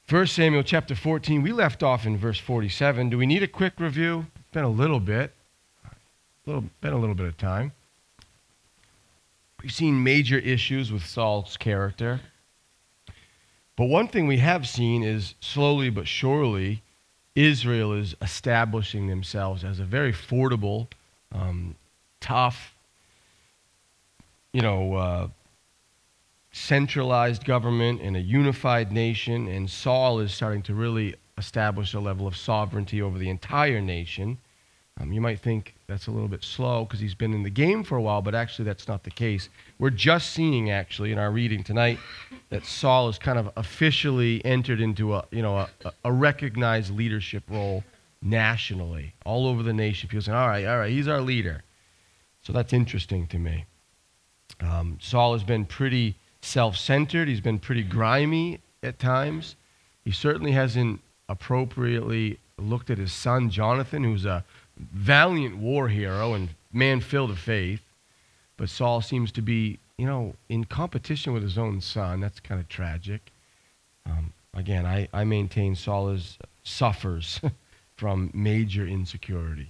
1 Samuel chapter 14, we left off in verse 47. Do we need a quick review? It's been a little bit of time. We've seen major issues with Saul's character. But one thing we have seen is slowly but surely, Israel is establishing themselves as a very formidable, tough, centralized government and a unified nation, and Saul is starting to really establish a level of sovereignty over the entire nation. You might think that's a little bit slow because he's been in the game for a while, but actually that's not the case. We're just seeing, actually, in our reading tonight, that Saul has kind of officially entered into a recognized leadership role nationally, all over the nation. People saying, all right, he's our leader. So that's interesting to me. Saul has been pretty self-centered. He's been pretty grimy at times. He certainly hasn't appropriately looked at his son, Jonathan, who's a valiant war hero and man filled with faith. But Saul seems to be, in competition with his own son. That's kind of tragic. Again, I maintain Saul suffers from major insecurity.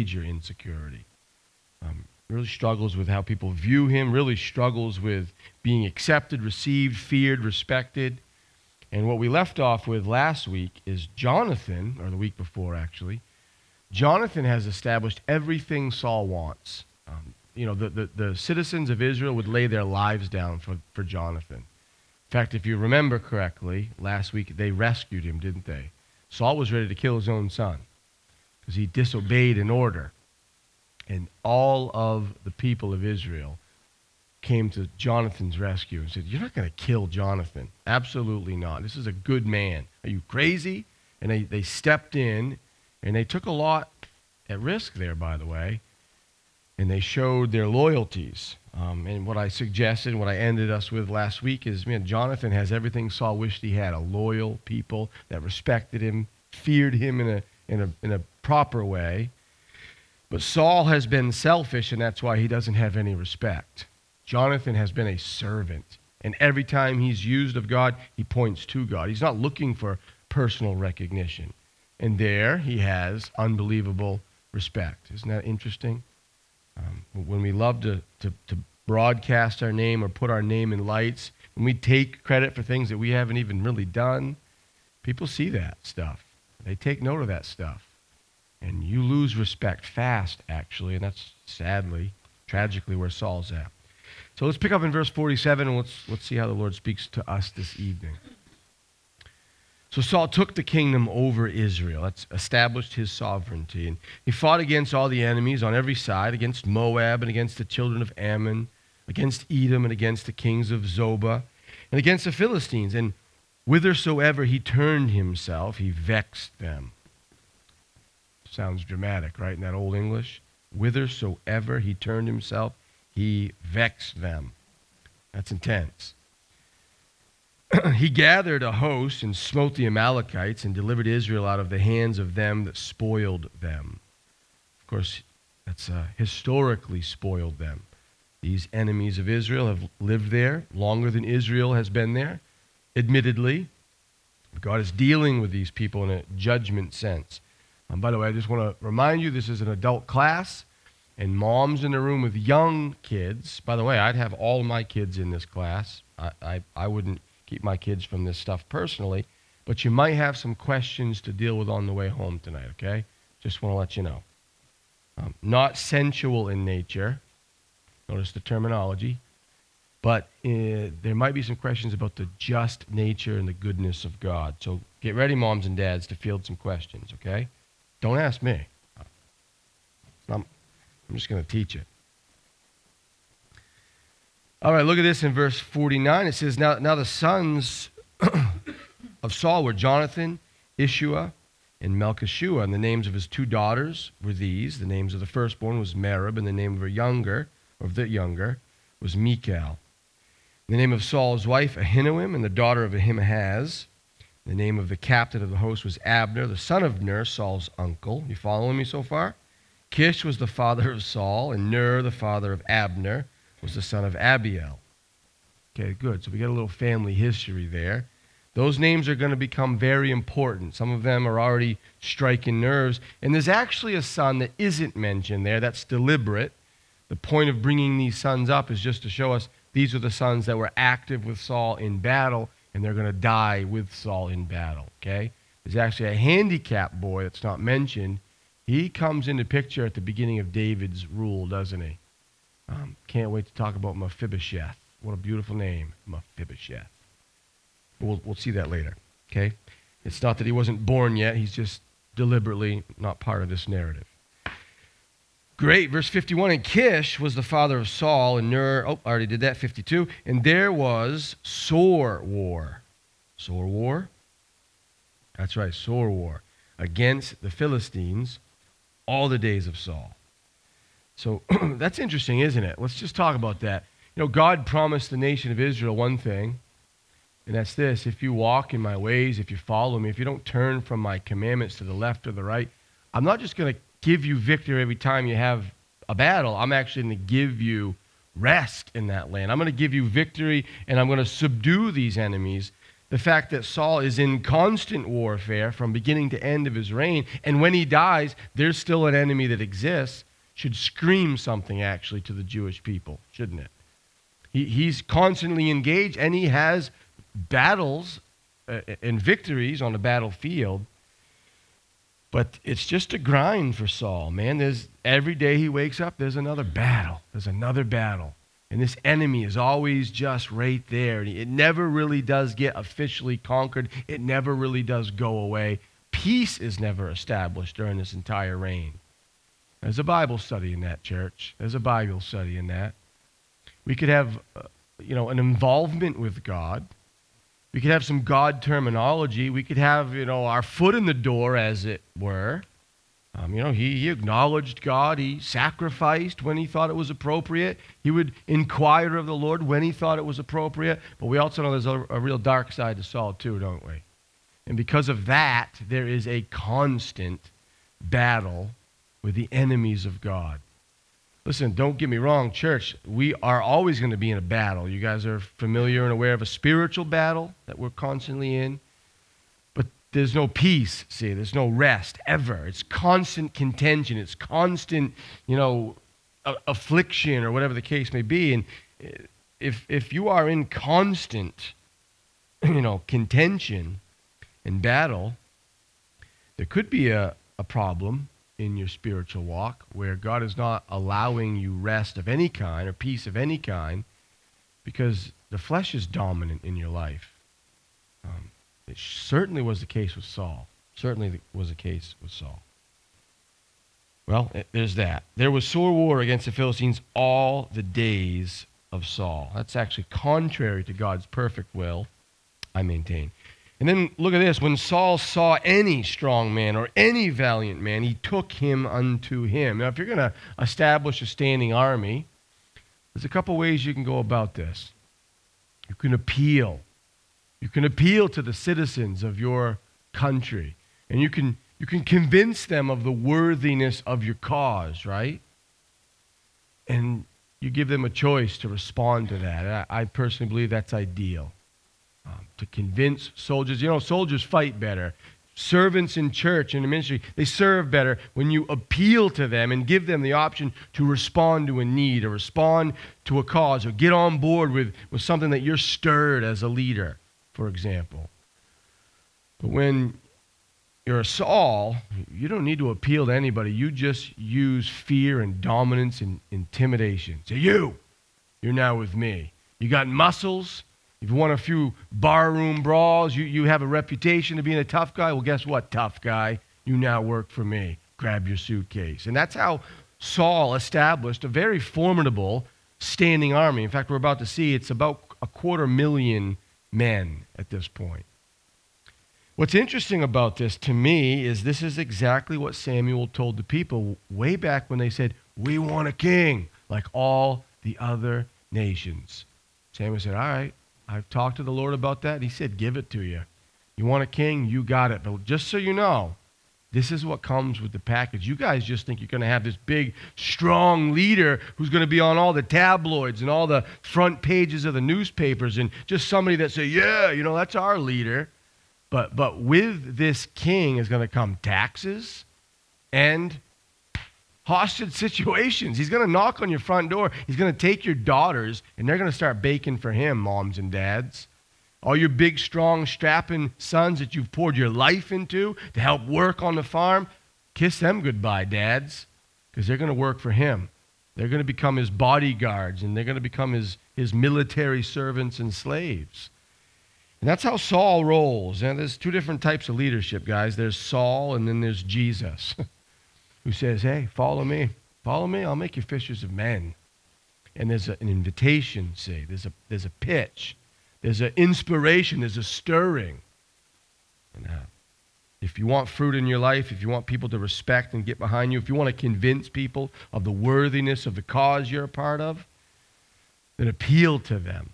Really struggles with how people view him, really struggles with being accepted, received, feared, respected. And what we left off with last week is Jonathan, or the week before actually, Jonathan has established everything Saul wants. The citizens of Israel would lay their lives down for Jonathan. In fact, if you remember correctly, last week they rescued him, didn't they? Saul was ready to kill his own son because he disobeyed an order. And all of the people of Israel came to Jonathan's rescue and said, you're not going to kill Jonathan. Absolutely not. This is a good man. Are you crazy? And they stepped in, and they took a lot at risk there, by the way, and they showed their loyalties. And what I suggested, what I ended us with last week is, Jonathan has everything Saul wished he had, a loyal people that respected him, feared him in a proper way. But Saul has been selfish, and that's why he doesn't have any respect. Jonathan has been a servant, and every time he's used of God, he points to God. He's not looking for personal recognition. And there he has unbelievable respect. Isn't that interesting? When we love to broadcast our name or put our name in lights, when we take credit for things that we haven't even really done, people see that stuff. They take note of that stuff. And you lose respect fast, actually, and that's sadly, tragically, where Saul's at. So let's pick up in verse 47, and let's see how the Lord speaks to us this evening. So Saul took the kingdom over Israel. That's established his sovereignty. And he fought against all the enemies on every side, against Moab and against the children of Ammon, against Edom and against the kings of Zobah, and against the Philistines. And whithersoever he turned himself, he vexed them. Sounds dramatic, right, in that old English? Whithersoever he turned himself, he vexed them. That's intense. He gathered a host and smote the Amalekites and delivered Israel out of the hands of them that spoiled them. Of course, that's historically spoiled them. These enemies of Israel have lived there longer than Israel has been there, admittedly. God is dealing with these people in a judgment sense. By the way, I just want to remind you, this is an adult class, and moms in the room with young kids. By the way, I'd have all my kids in this class. I wouldn't keep my kids from this stuff personally, but you might have some questions to deal with on the way home tonight, okay? Just want to let you know. Not sensual in nature. Notice the terminology. But there might be some questions about the just nature and the goodness of God. So get ready, moms and dads, to field some questions, okay? Don't ask me. I'm just going to teach it. All right, look at this in verse 49. It says, Now the sons of Saul were Jonathan, Ishua, and Melchishua, and the names of his two daughters were these. The names of the firstborn was Merib, and the name of the younger was Michal. The name of Saul's wife, Ahinoam, and the daughter of Ahimaaz. The name of the captain of the host was Abner, the son of Ner, Saul's uncle. You following me so far? Kish was the father of Saul, and Ner, the father of Abner, was the son of Abiel. Okay, good. So we got a little family history there. Those names are going to become very important. Some of them are already striking nerves. And there's actually a son that isn't mentioned there. That's deliberate. The point of bringing these sons up is just to show us these are the sons that were active with Saul in battle, and they're going to die with Saul in battle, okay? There's actually a handicapped boy that's not mentioned. He comes into picture at the beginning of David's rule, doesn't he? Can't wait to talk about Mephibosheth. What a beautiful name, Mephibosheth. We'll see that later, okay? It's not that he wasn't born yet. He's just deliberately not part of this narrative. Great, verse 51, and Kish was the father of Saul, and Ner, I already did that, 52, and there was sore war. Sore war? That's right, sore war against the Philistines all the days of Saul. So that's interesting, isn't it? Let's just talk about that. You know, God promised the nation of Israel one thing, and that's this: if you walk in my ways, if you follow me, if you don't turn from my commandments to the left or the right, I'm not just going to give you victory every time you have a battle. I'm actually going to give you rest in that land. I'm going to give you victory, and I'm going to subdue these enemies. The fact that Saul is in constant warfare from beginning to end of his reign, and when he dies, there's still an enemy that exists, should scream something actually to the Jewish people, shouldn't it? He's constantly engaged, and he has battles and victories on the battlefield. But it's just a grind for Saul, man. Every day he wakes up, there's another battle. There's another battle. And this enemy is always just right there. And it never really does get officially conquered. It never really does go away. Peace is never established during this entire reign. There's a Bible study in that, church. There's a Bible study in that. We could have, an involvement with God. We could have some God terminology. We could have, our foot in the door, as it were. He acknowledged God. He sacrificed when he thought it was appropriate. He would inquire of the Lord when he thought it was appropriate. But we also know there's a real dark side to Saul too, don't we? And because of that, there is a constant battle with the enemies of God. Listen, don't get me wrong, church. We are always going to be in a battle. You guys are familiar and aware of a spiritual battle that we're constantly in. But there's no peace, see. There's no rest, ever. It's constant contention. It's constant, affliction or whatever the case may be. And if you are in constant, contention and battle, there could be a problem in your spiritual walk where God is not allowing you rest of any kind or peace of any kind because the flesh is dominant in your life. It certainly was the case with Saul. Certainly was the case with Saul. Well, there's that. There was sore war against the Philistines all the days of Saul. That's actually contrary to God's perfect will, I maintain. And then look at this. When Saul saw any strong man or any valiant man, he took him unto him. Now, if you're going to establish a standing army, there's a couple ways you can go about this. You can appeal. You can appeal to the citizens of your country. And you can convince them of the worthiness of your cause, right? And you give them a choice to respond to that. I personally believe that's ideal. To convince soldiers. Soldiers fight better. Servants in church and in ministry, they serve better when you appeal to them and give them the option to respond to a need or respond to a cause or get on board with something that you're stirred as a leader, for example. But when you're a Saul, you don't need to appeal to anybody. You just use fear and dominance and intimidation. Say, you're now with me. You got muscles. You've won a few barroom brawls. You have a reputation of being a tough guy. Well, guess what, tough guy? You now work for me. Grab your suitcase. And that's how Saul established a very formidable standing army. In fact, we're about to see it's about 250,000 men at this point. What's interesting about this to me is this is exactly what Samuel told the people way back when they said, we want a king like all the other nations. Samuel said, all right. I've talked to the Lord about that. He said, give it to you. You want a king? You got it. But just so you know, This is what comes with the package. You guys just think you're going to have this big, strong leader who's going to be on all the tabloids and all the front pages of the newspapers and just somebody that say, yeah, that's our leader. But with this king is going to come taxes and hostage situations. He's going to knock on your front door. He's going to take your daughters, and they're going to start baking for him, moms and dads. All your big, strong, strapping sons that you've poured your life into to help work on the farm, kiss them goodbye, dads, because they're going to work for him. They're going to become his bodyguards, and they're going to become his military servants and slaves. And that's how Saul rolls. And there's two different types of leadership, guys. There's Saul, and then there's Jesus, who says, hey, follow me. Follow me, I'll make you fishers of men. And there's an invitation, see. There's a pitch. There's an inspiration. There's a stirring. And if you want fruit in your life, if you want people to respect and get behind you, if you want to convince people of the worthiness of the cause you're a part of, then appeal to them.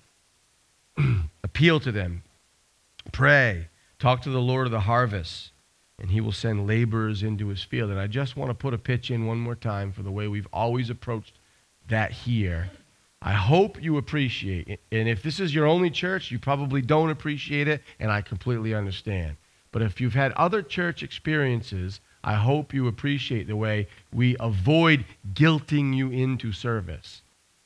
Appeal to them. Pray. Talk to the Lord of the harvest, and he will send laborers into his field. And I just want to put a pitch in one more time for the way we've always approached that here. I hope you appreciate it. And if this is your only church, you probably don't appreciate it, and I completely understand. But if you've had other church experiences, I hope you appreciate the way we avoid guilting you into service.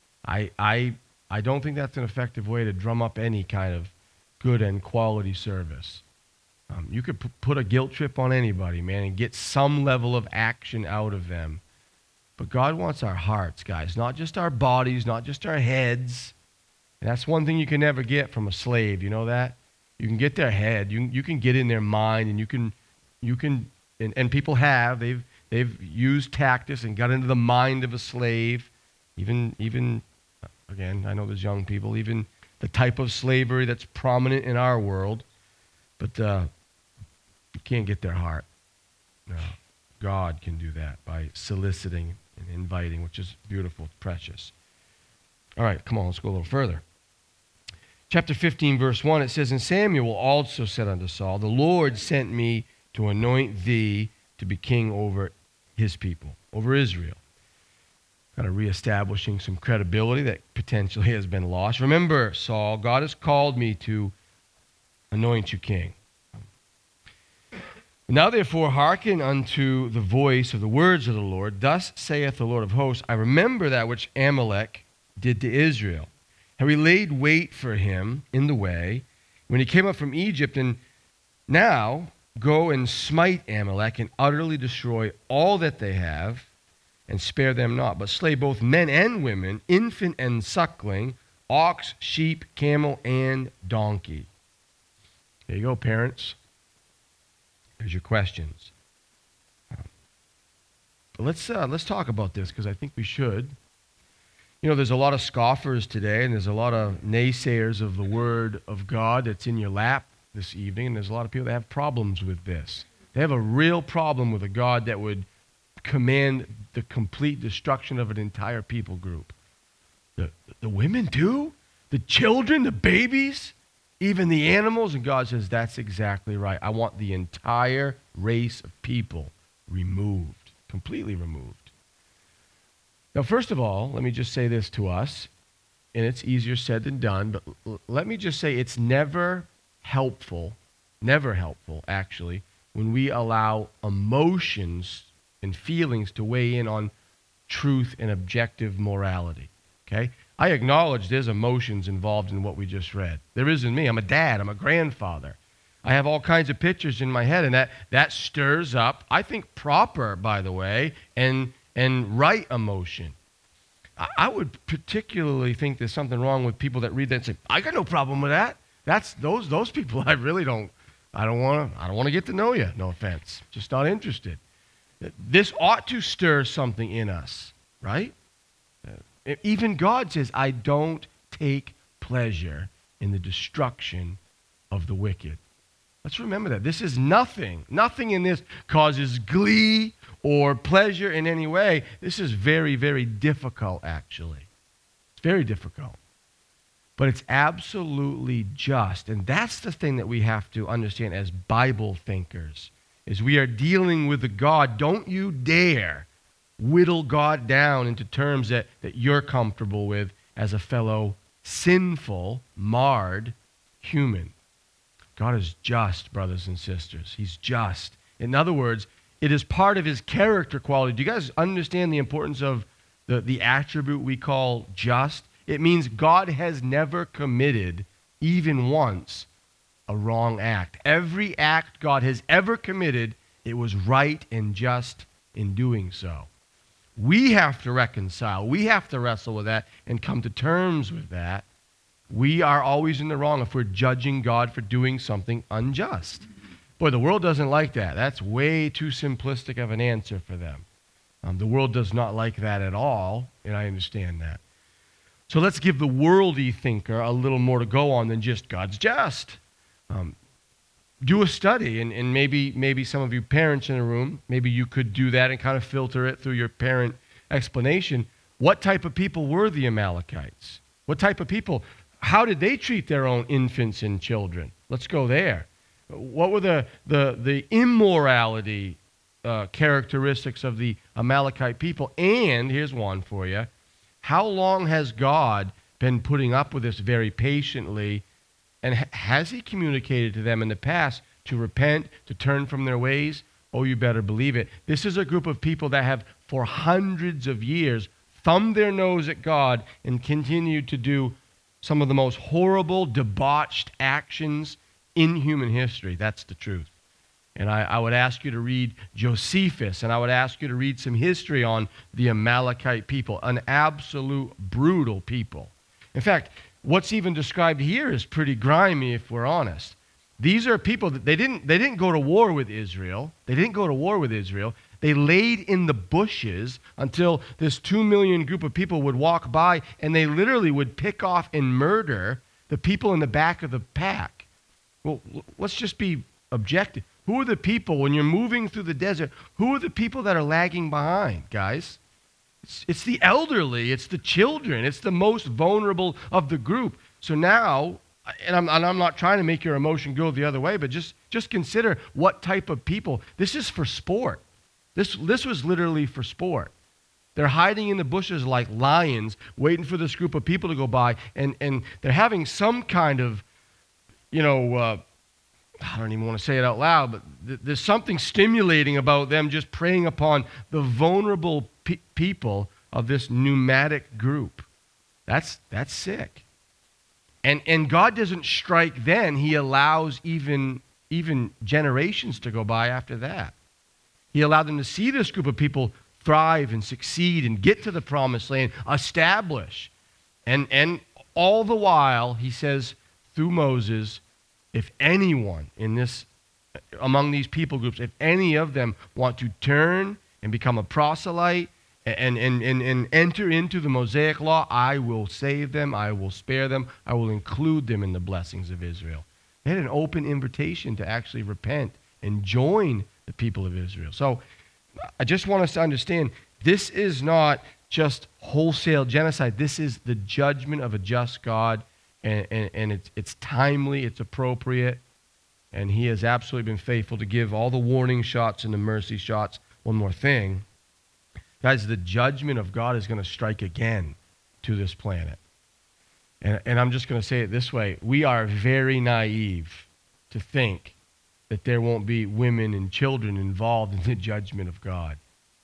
I don't think that's an effective way to drum up any kind of good and quality service. You could put a guilt trip on anybody, man, and get some level of action out of them. But God wants our hearts, guys, not just our bodies, not just our heads. And that's one thing you can never get from a slave. You know that? You can get their head. You can get in their mind, and you can, and people have. They've used tactics and got into the mind of a slave. Even again, I know there's young people. Even the type of slavery that's prominent in our world, but you can't get their heart. No, God can do that by soliciting and inviting, which is beautiful, precious. All right, come on, let's go a little further. Chapter 15, verse 1, it says, And Samuel also said unto Saul, The Lord sent me to anoint thee to be king over his people, over Israel. Kind of reestablishing some credibility that potentially has been lost. Remember, Saul, God has called me to anoint you king. Now therefore hearken unto the voice of the words of the Lord. Thus saith the Lord of hosts, I remember that which Amalek did to Israel. How he laid wait for him in the way when he came up from Egypt. And now go and smite Amalek and utterly destroy all that they have and spare them not, but slay both men and women, infant and suckling, ox, sheep, camel, and donkey. There you go, parents. Here's your questions. But let's talk about this, because I think we should. There's a lot of scoffers today, and there's a lot of naysayers of the Word of God that's in your lap this evening, and there's a lot of people that have problems with this. They have a real problem with a God that would command the complete destruction of an entire people group. The women too? The children, the babies? Even the animals? And God says, that's exactly right. I want the entire race of people removed, completely removed. Now, first of all, let me just say this to us, and it's easier said than done, but let me just say it's never helpful, actually, when we allow emotions and feelings to weigh in on truth and objective morality, okay? I acknowledge there's emotions involved in what we just read. There is in me. I'm a dad. I'm a grandfather. I have all kinds of pictures in my head, and that stirs up, I think proper, by the way, and right emotion. I would particularly think there's something wrong with people that read that and say, I got no problem with that. That's those people I really don't want to get to know you. No offense. Just not interested. This ought to stir something in us, right? Even God says, I don't take pleasure in the destruction of the wicked. Let's remember that. This is nothing. Nothing in this causes glee or pleasure in any way. This is very, very difficult, actually. It's very difficult. But it's absolutely just. And that's the thing that we have to understand as Bible thinkers. As we are dealing with the God, don't you dare whittle God down into terms that you're comfortable with as a fellow sinful, marred human. God is just, brothers and sisters. He's just. In other words, it is part of his character quality. Do you guys understand the importance of the attribute we call just? It means God has never committed, even once, a wrong act. Every act God has ever committed, it was right and just in doing so. We have to reconcile. We have to wrestle with that and come to terms with that. We are always in the wrong if we're judging God for doing something unjust. Boy, the world doesn't like that. That's way too simplistic of an answer for them. The world does not like that at all, and I understand that. So let's give the worldly thinker a little more to go on than just God's just. Do a study, and maybe some of you parents in the room, maybe you could do that and kind of filter it through your parent explanation. What type of people were the Amalekites? What type of people? How did they treat their own infants and children? Let's go there. What were the immorality characteristics of the Amalekite people? And here's one for you. How long has God been putting up with this very patiently? And has he communicated to them in the past to repent, to turn from their ways? Oh, you better believe it. This is a group of people that have, for hundreds of years, thumbed their nose at God and continued to do some of the most horrible, debauched actions in human history. That's the truth. And I would ask you to read Josephus, and I would ask you to read some history on the Amalekite people, an absolute brutal people. In fact, what's even described here is pretty grimy, if we're honest. These are people that they didn't go to war with Israel. They didn't go to war with Israel. They laid in the bushes until this 2 million group of people would walk by, and they literally would pick off and murder the people in the back of the pack. Well, let's just be objective. Who are the people, when you're moving through the desert, who are the people that are lagging behind, guys? It's the elderly, it's the children, it's the most vulnerable of the group. So now, and I'm not trying to make your emotion go the other way, but just consider what type of people. This is for sport. This was literally for sport. They're hiding in the bushes like lions, waiting for this group of people to go by, and they're having some kind of, I don't even want to say it out loud, but there's something stimulating about them just preying upon the vulnerable people of this nomadic group. That's sick. And God doesn't strike then. He allows even generations to go by after that. He allowed them to see this group of people thrive and succeed and get to the promised land, establish. And all the while, he says through Moses, if anyone among these people groups, if any of them want to turn and become a proselyte and enter into the Mosaic law, I will save them, I will spare them, I will include them in the blessings of Israel. They had an open invitation to actually repent and join the people of Israel. So I just want us to understand, this is not just wholesale genocide. This is the judgment of a just God. And it's timely, it's appropriate, and he has absolutely been faithful to give all the warning shots and the mercy shots. One more thing. Guys, the judgment of God is going to strike again to this planet. And I'm just going to say it this way. We are very naive to think that there won't be women and children involved in the judgment of God.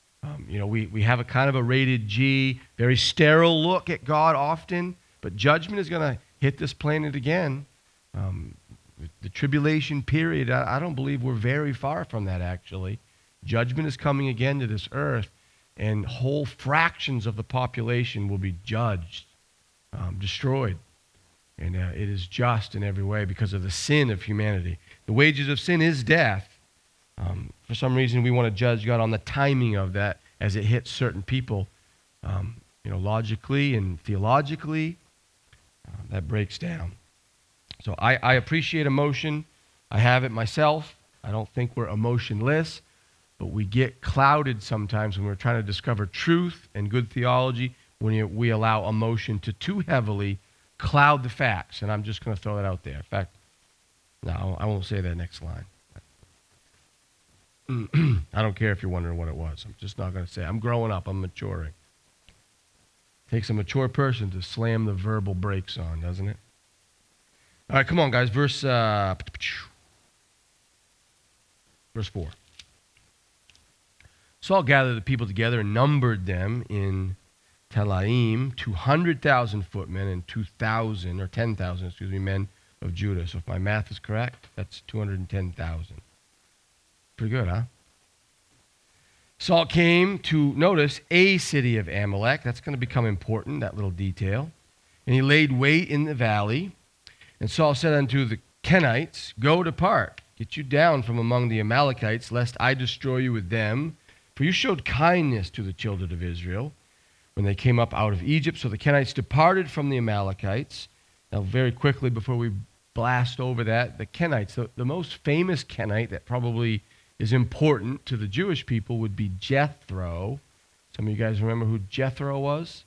We have a kind of a rated G, very sterile look at God often, but judgment is going to hit this planet again. The tribulation period, I don't believe we're very far from that, actually. Judgment is coming again to this earth, and whole fractions of the population will be judged, destroyed. And it is just in every way because of the sin of humanity. The wages of sin is death. For some reason, we want to judge God on the timing of that as it hits certain people, logically and theologically. That breaks down. So I appreciate emotion. I have it myself. I don't think we're emotionless, but we get clouded sometimes when we're trying to discover truth and good theology when we allow emotion to too heavily cloud the facts. And I'm just going to throw that out there. In fact, no, I won't say that next line. I don't care if you're wondering what it was. I'm just not going to say. I'm growing up. I'm maturing. Takes a mature person to slam the verbal brakes on, doesn't it? All right, come on, guys. Verse 4. Saul gathered the people together and numbered them in Telaim, 200,000 footmen and 2,000, or 10,000, men of Judah. So if my math is correct, that's 210,000. Pretty good, huh? Saul came to, notice, a city of Amalek. That's going to become important, that little detail. And he laid wait in the valley. And Saul said unto the Kenites, Go depart, get you down from among the Amalekites, lest I destroy you with them. For you showed kindness to the children of Israel when they came up out of Egypt. So the Kenites departed from the Amalekites. Now, very quickly, before we blast over that, the Kenites, the most famous Kenite that probably is important to the Jewish people would be Jethro. Some of you guys remember who Jethro was?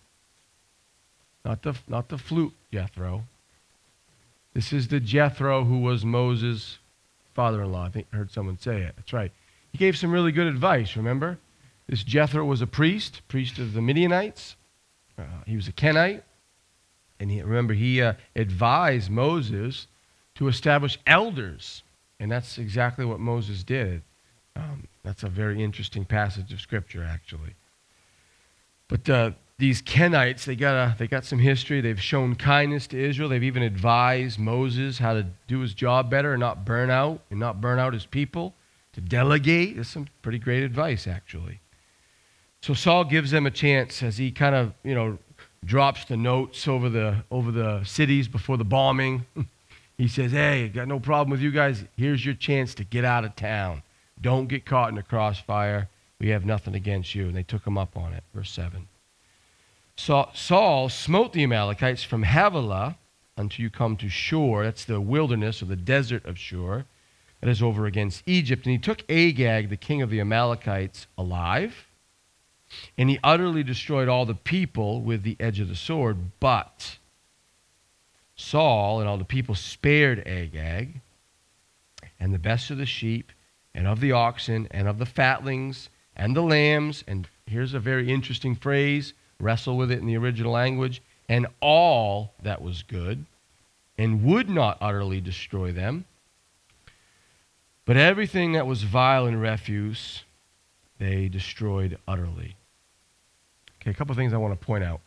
Not the flute Jethro. This is the Jethro who was Moses' father-in-law. I think I heard someone say it. That's right. He gave some really good advice, remember? This Jethro was a priest of the Midianites. He was a Kenite. And he advised Moses to establish elders. And that's exactly what Moses did. That's a very interesting passage of Scripture, actually. But these Kenites, they got some history. They've shown kindness to Israel. They've even advised Moses how to do his job better and not burn out his people, to delegate. That's some pretty great advice, actually. So Saul gives them a chance as he kind of, drops the notes over the cities before the bombing. He says, hey, got no problem with you guys. Here's your chance to get out of town. Don't get caught in the crossfire. We have nothing against you. And they took him up on it. Verse 7. Saul smote the Amalekites from Havilah until you come to Shur. That's the wilderness or the desert of Shur. That is over against Egypt. And he took Agag, the king of the Amalekites, alive. And he utterly destroyed all the people with the edge of the sword. But Saul and all the people spared Agag and the best of the sheep and of the oxen, and of the fatlings, and the lambs, and here's a very interesting phrase, wrestle with it in the original language, and all that was good, and would not utterly destroy them. But everything that was vile and refuse, they destroyed utterly. Okay, a couple of things I want to point out.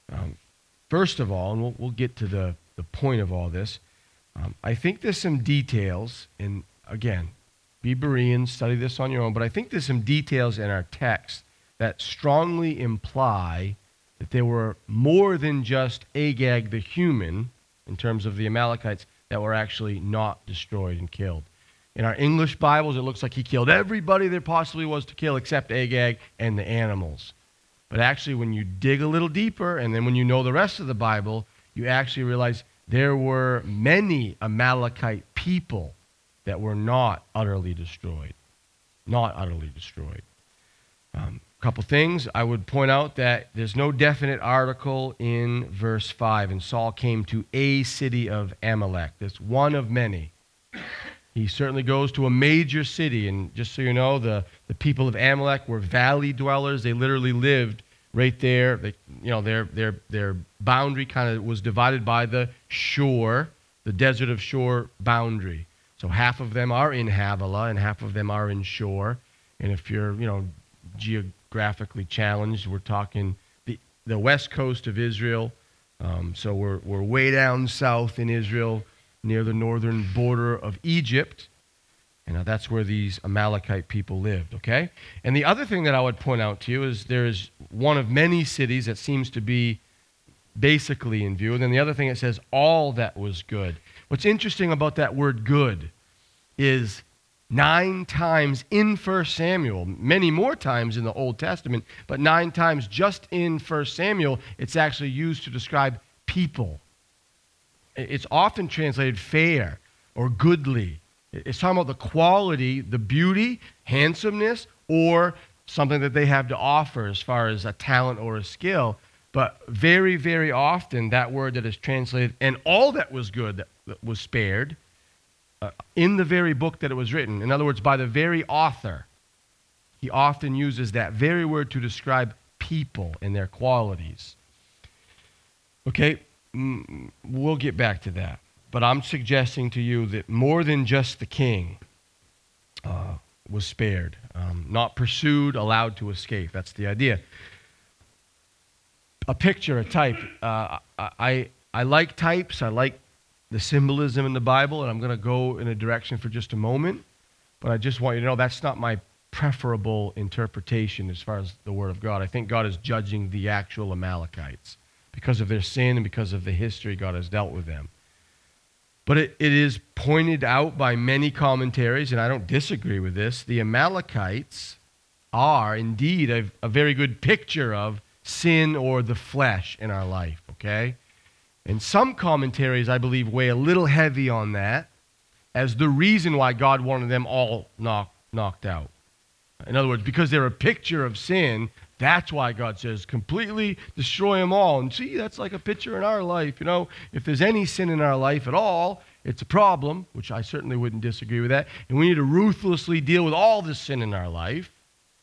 First of all, and we'll get to the point of all this, I think there's some details, and again, be Bereans, study this on your own, but I think there's some details in our text that strongly imply that there were more than just Agag the human, in terms of the Amalekites, that were actually not destroyed and killed. In our English Bibles, it looks like he killed everybody there possibly was to kill except Agag and the animals. But actually, when you dig a little deeper, and then when you know the rest of the Bible, you actually realize there were many Amalekite people that were not utterly destroyed. Not utterly destroyed. A couple things. I would point out that there's no definite article in verse 5. And Saul came to a city of Amalek. That's one of many. He certainly goes to a major city. And just so you know, the people of Amalek were valley dwellers. They literally lived right there. Their boundary kind of was divided by the shore, the desert of Shur boundary. So half of them are in Havilah and half of them are in Shur. And if you're, geographically challenged, we're talking the west coast of Israel. So we're way down south in Israel near the northern border of Egypt. And that's where these Amalekite people lived, okay? And the other thing that I would point out to you is there's one of many cities that seems to be basically in view. And then the other thing, it says all that was good. What's interesting about that word good is 9 times in 1 Samuel, many more times in the Old Testament, but 9 times just in 1 Samuel, it's actually used to describe people. It's often translated fair or goodly. It's talking about the quality, the beauty, handsomeness, or something that they have to offer as far as a talent or a skill. But very, very often, that word that is translated, and all that was good that was spared, in the very book that it was written. In other words, by the very author. he often uses that very word to describe people and their qualities. Okay, we'll get back to that. But I'm suggesting to you that more than just the king was spared, not pursued, allowed to escape. That's the idea. A picture, a type. I like types. I like the symbolism in the Bible, and I'm going to go in a direction for just a moment. But I just want you to know that's not my preferable interpretation as far as the Word of God. I think God is judging the actual Amalekites because of their sin and because of the history God has dealt with them. But it is pointed out by many commentaries, and I don't disagree with this, the Amalekites are indeed a very good picture of sin or the flesh in our life, okay? And some commentaries, I believe, weigh a little heavy on that as the reason why God wanted them all knocked out. In other words, because they're a picture of sin, that's why God says completely destroy them all. And see, that's like a picture in our life. You know, if there's any sin in our life at all, it's a problem, which I certainly wouldn't disagree with that. And we need to ruthlessly deal with all the sin in our life.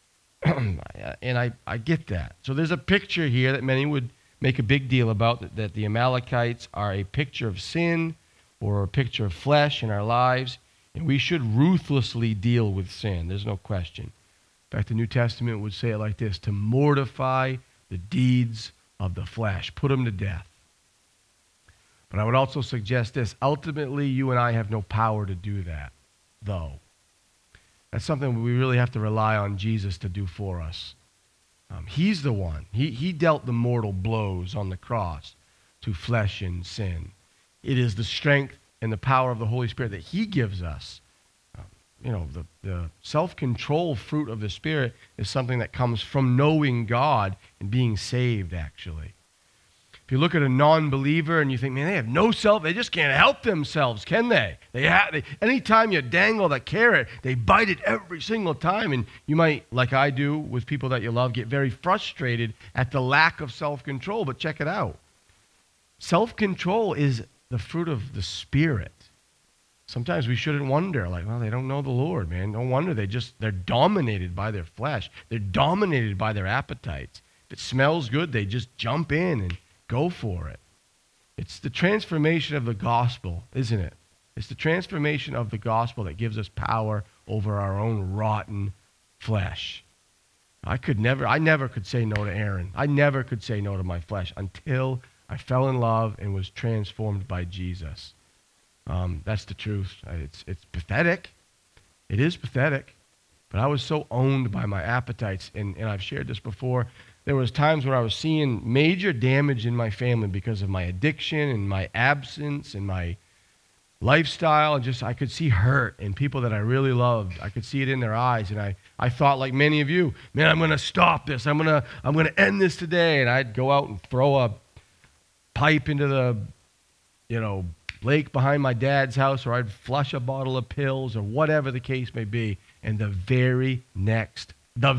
And I get that. So there's a picture here that many would make a big deal about, that the Amalekites are a picture of sin or a picture of flesh in our lives. And we should ruthlessly deal with sin. There's no question. In fact, the New Testament would say it like this: to mortify the deeds of the flesh, put them to death. But I would also suggest this: ultimately, you and I have no power to do that, though. That's something we really have to rely on Jesus to do for us. He's the one. He dealt the mortal blows on the cross to flesh and sin. It is the strength and the power of the Holy Spirit that he gives us. The self-control fruit of the Spirit is something that comes from knowing God and being saved, actually. If you look at a non-believer and you think, man, they have no self, they just can't help themselves, can they? Anytime you dangle the carrot, they bite it every single time. And you might, like I do with people that you love, get very frustrated at the lack of self-control. But check it out. Self-control is the fruit of the Spirit. Sometimes we shouldn't wonder, like, well, they don't know the Lord, man. No wonder they're dominated by their flesh. They're dominated by their appetites. If it smells good, they just jump in and go for it. It's the transformation of the gospel, isn't it? It's the transformation of the gospel that gives us power over our own rotten flesh. I never could say no to Aaron. I never could say no to my flesh until I fell in love and was transformed by Jesus. That's the truth. It's pathetic. It is pathetic. But I was so owned by my appetites, and I've shared this before. There was times where I was seeing major damage in my family because of my addiction and my absence and my lifestyle. And I could see hurt in people that I really loved. I could see it in their eyes. And I thought, like many of you, man, I'm going to stop this. I'm going to end this today. And I'd go out and throw a pipe into the, lake behind my dad's house, or I'd flush a bottle of pills, or whatever the case may be. And the very next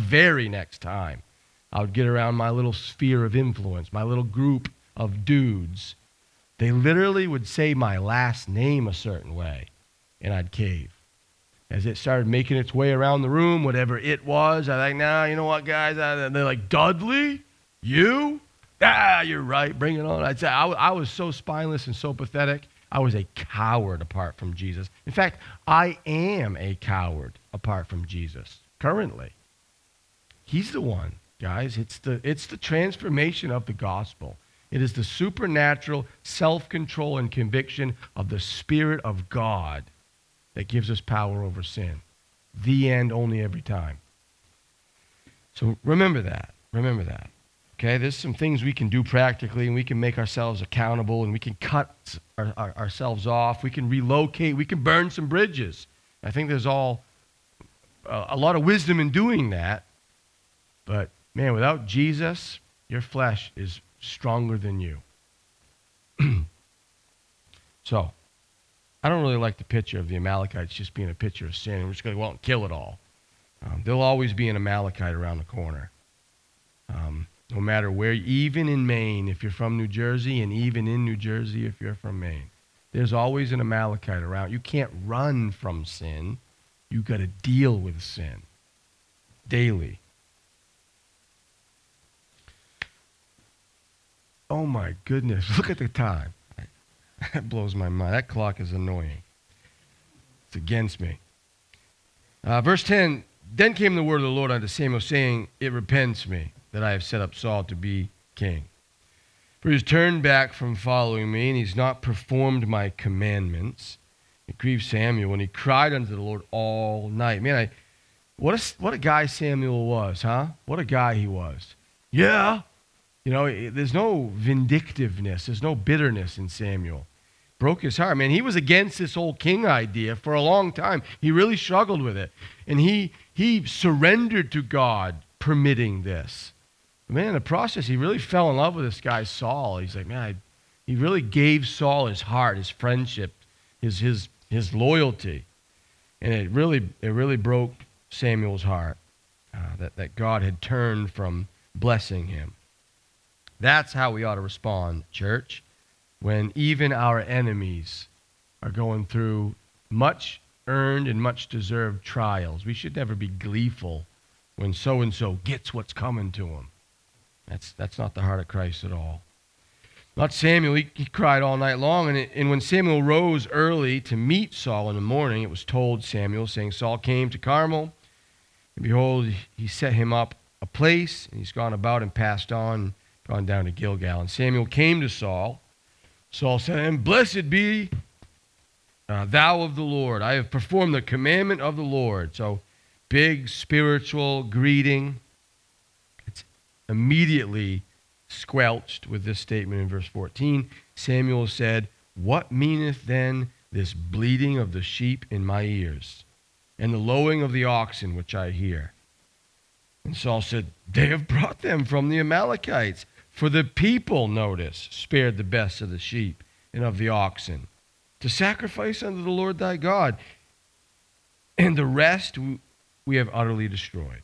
time, I would get around my little sphere of influence, my little group of dudes. They literally would say my last name a certain way, and I'd cave. As it started making its way around the room, whatever it was, I like, nah, you know what, guys? They're like, Dudley? You? Ah, you're right. Bring it on. I'd say I was so spineless and so pathetic. I was a coward apart from Jesus. In fact, I am a coward apart from Jesus currently. He's the one, guys. It's the transformation of the gospel. It is the supernatural self-control and conviction of the Spirit of God that gives us power over sin. The end, only every time. So remember that. Remember that. Okay, there's some things we can do practically, and we can make ourselves accountable, and we can cut ourselves off. We can relocate. We can burn some bridges. I think there's a lot of wisdom in doing that. But, man, without Jesus, your flesh is stronger than you. So, I don't really like the picture of the Amalekites just being a picture of sin. We're just going to go out and kill it all. There'll always be an Amalekite around the corner. No matter where, even in Maine, if you're from New Jersey, and even in New Jersey, if you're from Maine, there's always an Amalekite around. You can't run from sin. You've got to deal with sin. daily. Oh my goodness, look at the time. That blows my mind. That clock is annoying. It's against me. Verse 10, then came the word of the Lord unto Samuel, saying, it repents me that I have set up Saul to be king. For he has turned back from following me, and he's not performed my commandments. It grieved Samuel, and he cried unto the Lord all night. Man, what a guy Samuel was, huh? What a guy he was. Yeah. You know, there's no vindictiveness. There's no bitterness in Samuel. Broke his heart. Man, he was against this whole king idea for a long time. He really struggled with it. And he surrendered to God permitting this. But man, in the process, he really fell in love with this guy, Saul. He's like, man, he really gave Saul his heart, his friendship, his loyalty. And it really broke Samuel's heart that God had turned from blessing him. That's how we ought to respond, church, when even our enemies are going through much earned and much deserved trials. We should never be gleeful when so-and-so gets what's coming to him. That's not the heart of Christ at all. Not Samuel. He cried all night long. And when Samuel rose early to meet Saul in the morning, it was told Samuel, saying, Saul came to Carmel, and behold, he set him up a place, and he's gone about and passed on, gone down to Gilgal. And Samuel came to Saul. Saul said, and blessed be thou of the Lord. I have performed the commandment of the Lord. So big spiritual greeting. It's immediately squelched with this statement in verse 14. Samuel said, what meaneth then this bleating of the sheep in my ears, and the lowing of the oxen which I hear? And Saul said, they have brought them from the Amalekites. For the people, notice, spared the best of the sheep and of the oxen to sacrifice unto the Lord thy God, and the rest we have utterly destroyed.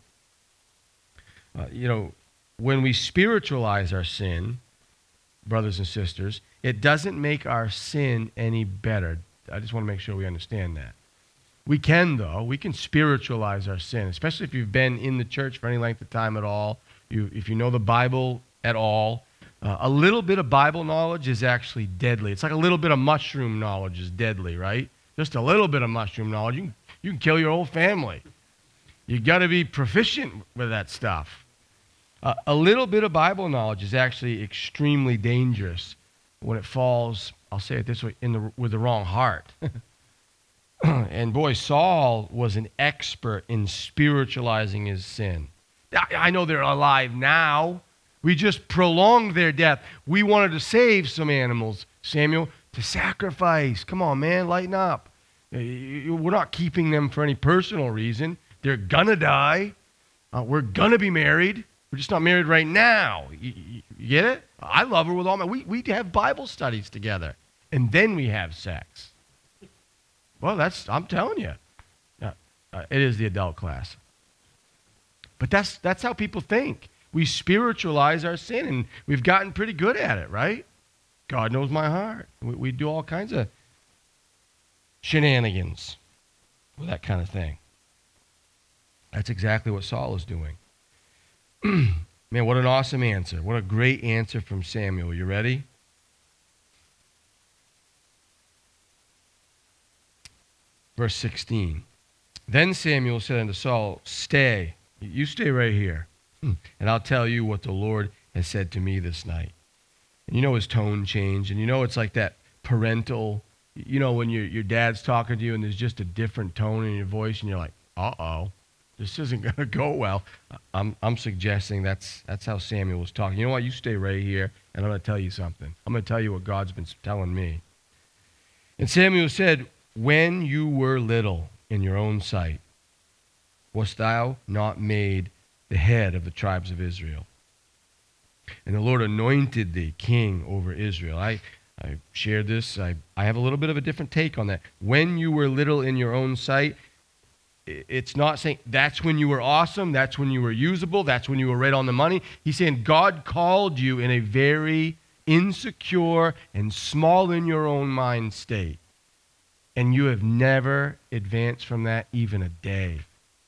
When we spiritualize our sin, brothers and sisters, it doesn't make our sin any better. I just want to make sure we understand that. We can, though. We can spiritualize our sin, especially if you've been in the church for any length of time at all. If you know the Bible at all. A little bit of Bible knowledge is actually deadly. It's like a little bit of mushroom knowledge is deadly, right? Just a little bit of mushroom knowledge, you can kill your whole family. You got to be proficient with that stuff. A little bit of Bible knowledge is actually extremely dangerous when it falls, I'll say it this way, with the wrong heart. And boy, Saul was an expert in spiritualizing his sin. I know they're alive now. We just prolonged their death. We wanted to save some animals, Samuel, to sacrifice. Come on, man, lighten up. We're not keeping them for any personal reason. They're going to die. We're going to be married. We're just not married right now. You get it? I love her with all my... We have Bible studies together, and then we have sex. Well, I'm telling you. It is the adult class. But that's how people think. We spiritualize our sin, and we've gotten pretty good at it, right? God knows my heart. We do all kinds of shenanigans with that kind of thing. That's exactly what Saul is doing. Man, what an awesome answer. What a great answer from Samuel. You ready? Verse 16. Then Samuel said unto Saul, stay. You stay right here. And I'll tell you what the Lord has said to me this night. And his tone changed. And it's like that parental, when your dad's talking to you and there's just a different tone in your voice and you're like, uh-oh, this isn't going to go well. I'm suggesting that's how Samuel was talking. You know what? You stay right here and I'm going to tell you something. I'm going to tell you what God's been telling me. And Samuel said, when you were little in your own sight, wast thou not made the head of the tribes of Israel? And the Lord anointed thee king over Israel. I shared this. I have a little bit of a different take on that. When you were little in your own sight, it's not saying that's when you were awesome, that's when you were usable, that's when you were right on the money. He's saying God called you in a very insecure and small in your own mind state. And you have never advanced from that even a day.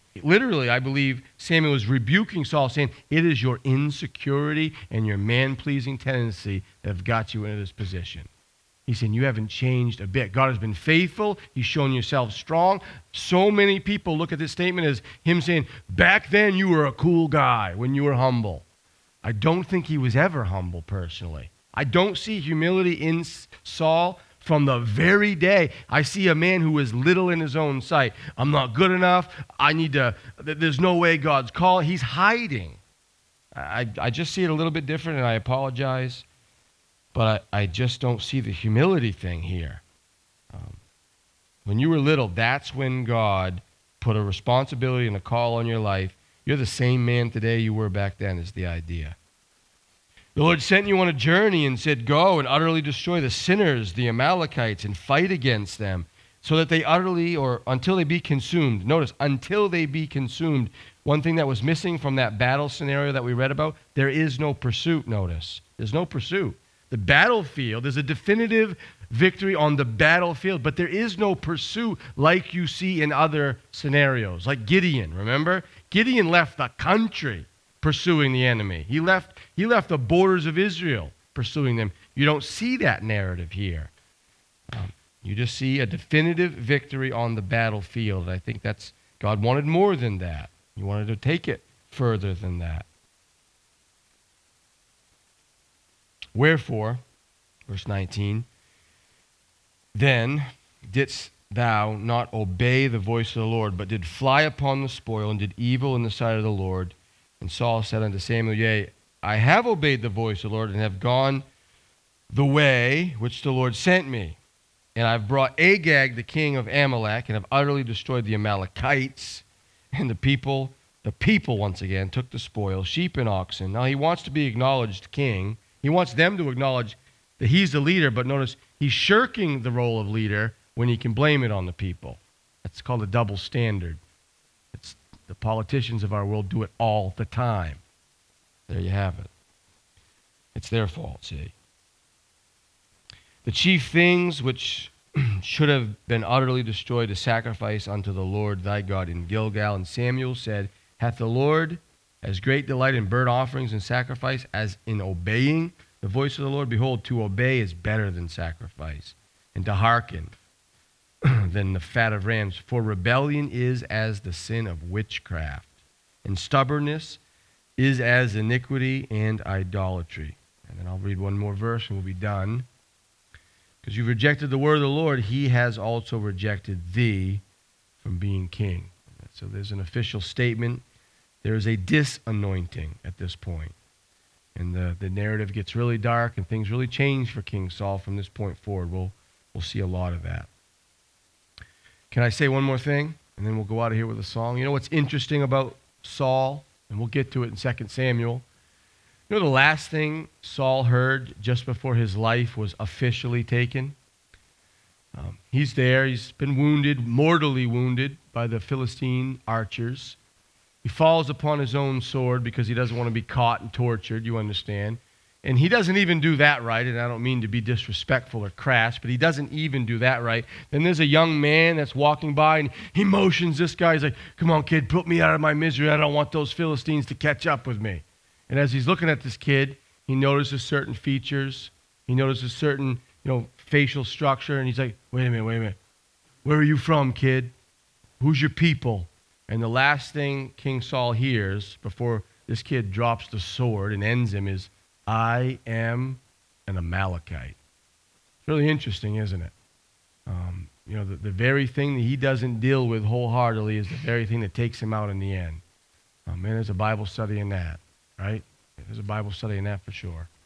Literally, I believe Samuel was rebuking Saul, saying, it is your insecurity and your man-pleasing tendency that have got you into this position. He's saying, you haven't changed a bit. God has been faithful. He's shown yourself strong. So many people look at this statement as him saying, back then you were a cool guy when you were humble. I don't think he was ever humble personally. I don't see humility in Saul from the very day. I see a man who is little in his own sight. I'm not good enough. There's no way God's called. He's hiding. I just see it a little bit different, and I apologize. But I just don't see the humility thing here. When you were little, that's when God put a responsibility and a call on your life. You're the same man today you were back then, is the idea. The Lord sent you on a journey and said, go and utterly destroy the sinners, the Amalekites, and fight against them, so that they utterly, or until they be consumed. Notice, until they be consumed. One thing that was missing from that battle scenario that we read about, there is no pursuit, notice. There's no pursuit. The battlefield, there's a definitive victory on the battlefield, but there is no pursuit like you see in other scenarios, like Gideon, remember? Gideon left the country pursuing the enemy. He left the borders of Israel pursuing them. You don't see that narrative here. You just see a definitive victory on the battlefield. I think God wanted more than that. He wanted to take it further than that. Wherefore, verse 19, then didst thou not obey the voice of the Lord, but did fly upon the spoil, and did evil in the sight of the Lord. And Saul said unto Samuel, yea, I have obeyed the voice of the Lord, and have gone the way which the Lord sent me. And I've brought Agag, the king of Amalek, and have utterly destroyed the Amalekites. And the people once again took the spoil, sheep and oxen. Now he wants to be acknowledged king. He wants them to acknowledge that he's the leader, but notice he's shirking the role of leader when he can blame it on the people. That's called a double standard. The politicians of our world do it all the time. There you have it. It's their fault, see. The chief things which should have been utterly destroyed to sacrifice unto the Lord thy God in Gilgal. And Samuel said, hath the Lord as great delight in burnt offerings and sacrifice as in obeying the voice of the Lord? Behold, to obey is better than sacrifice, and to hearken than the fat of rams. For rebellion is as the sin of witchcraft, and stubbornness is as iniquity and idolatry. And then I'll read one more verse and we'll be done. Because you've rejected the word of the Lord, he has also rejected thee from being king. So there's an official statement. There is a disanointing at this point. And the narrative gets really dark and things really change for King Saul from this point forward. We'll see a lot of that. Can I say one more thing? And then we'll go out of here with a song. You know what's interesting about Saul? And we'll get to it in 2 Samuel. You know the last thing Saul heard just before his life was officially taken? He's there. He's been wounded, mortally wounded by the Philistine archers. He falls upon his own sword because he doesn't want to be caught and tortured, you understand. And he doesn't even do that right, and I don't mean to be disrespectful or crass, but he doesn't even do that right. Then there's a young man that's walking by, and he motions this guy. He's like, come on, kid, put me out of my misery. I don't want those Philistines to catch up with me. And as he's looking at this kid, he notices certain features. He notices certain, facial structure, and he's like, wait a minute. Where are you from, kid? Who's your people? And the last thing King Saul hears before this kid drops the sword and ends him is, I am an Amalekite. It's really interesting, isn't it? The very thing that he doesn't deal with wholeheartedly is the very thing that takes him out in the end. Man, there's a Bible study in that, right? There's a Bible study in that for sure.